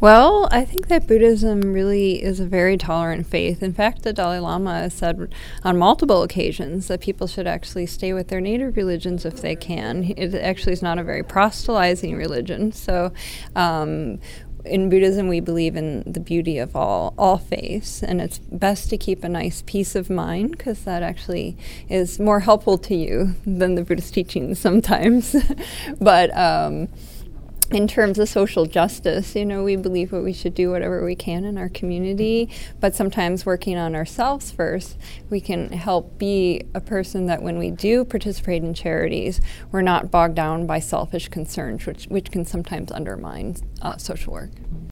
Well, I think that Buddhism really is a very tolerant faith. In fact, the Dalai Lama has said on multiple occasions that people should actually stay with their native religions if they can. It actually is not a very proselytizing religion. So in Buddhism, we believe in the beauty of all faiths, and it's best to keep a nice peace of mind because that actually is more helpful to you than the Buddhist teachings sometimes. But in terms of social justice, we believe that we should do whatever we can in our community, but sometimes working on ourselves first, we can help be a person that when we do participate in charities, we're not bogged down by selfish concerns, which can sometimes undermine social work.